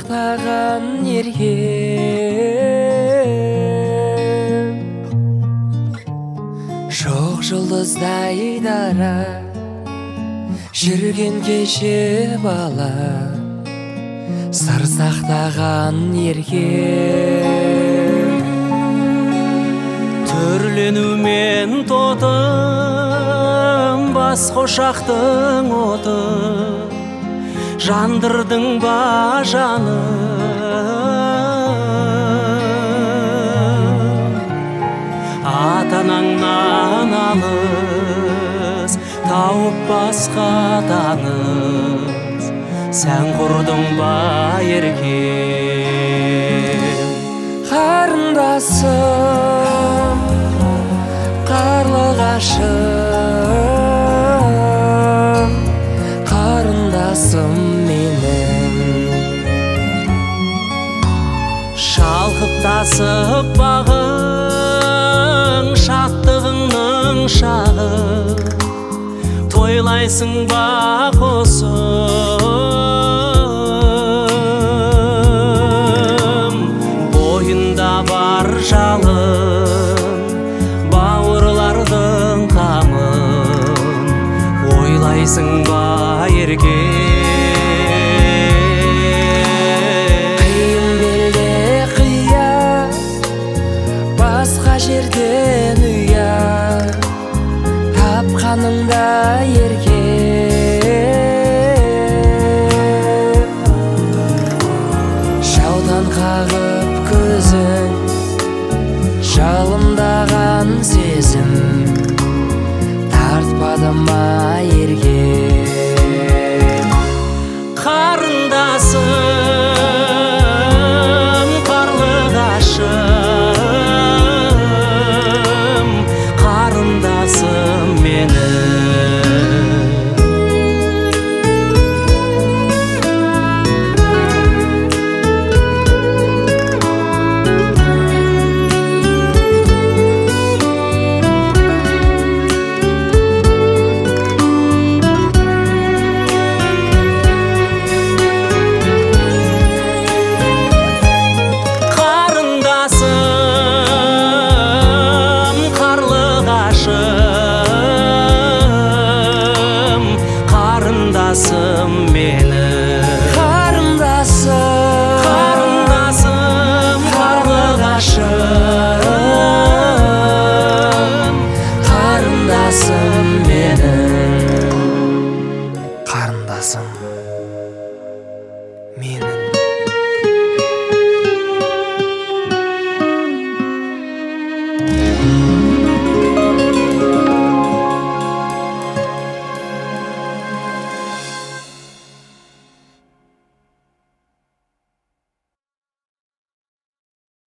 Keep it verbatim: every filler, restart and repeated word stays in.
сақтаған ерге жоқ жұлдыздай дара жүрген кеше бала сыр сақтаған ерге түрленумен тотым бас қошақтың оты жандырдың ба жаным ата-анаңнан алыс тауып басқа таныс сән құрдың ба еркем қарындасым қарлығашым қарындасым менің шалқып тасып бағың шаттығыңның шағы тойлайсың ба қосым бойында бар жалын бауырлардың қамын ойлайсың ба еркем қиын белде қия басқа жерден ұя тапқаныңда ерке жаудан қағып көзің жалындаған сезім тартпады ма ерге қарындасым қарлығашым қарындасым менің қарындасым мені